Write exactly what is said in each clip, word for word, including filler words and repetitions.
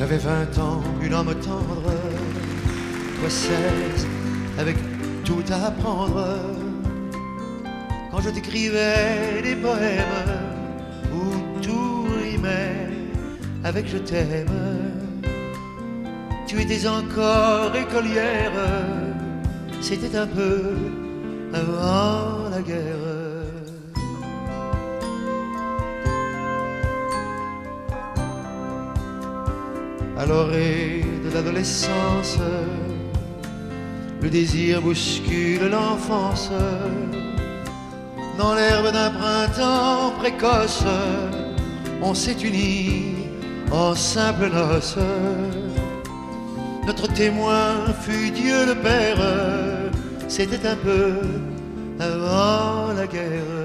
J'avais vingt ans, une âme tendre, toi seize, avec tout à apprendre. Quand je t'écrivais des poèmes où tout rimait avec je t'aime, tu étais encore écolière, c'était un peu avant la guerre. À l'orée de l'adolescence, le désir bouscule l'enfance. Dans l'herbe d'un printemps précoce, on s'est unis en simple noces. Notre témoin fut Dieu le Père, c'était un peu avant la guerre.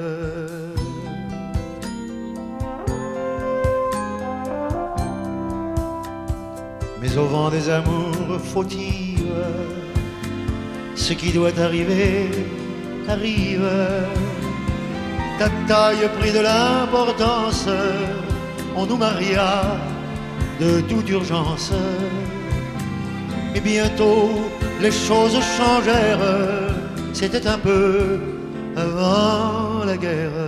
Mais au vent des amours fautives, ce qui doit arriver, arrive. Ta taille prit de l'importance, on nous maria de toute urgence. Et bientôt les choses changèrent, c'était un peu avant la guerre.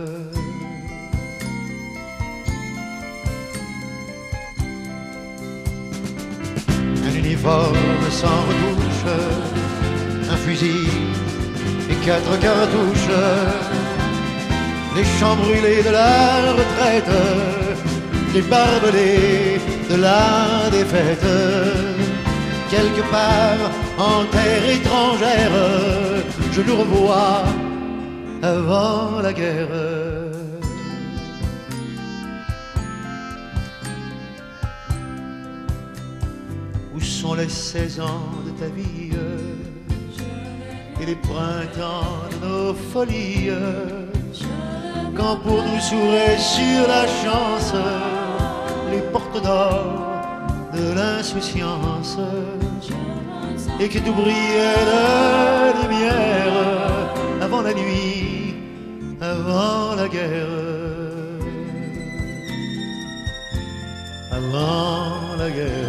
Un uniforme sans retouche, un fusil et quatre cartouches, les champs brûlés de la retraite, les barbelés de la défaite. Quelque part en terre étrangère, je nous revois avant la guerre. Où sont les seize ans de ta vie et les printemps de nos folies, quand pour nous s'ouvraient sur la chance les portes d'or de l'insouciance, et que tout brillait de lumière avant la nuit, avant la guerre, avant la guerre.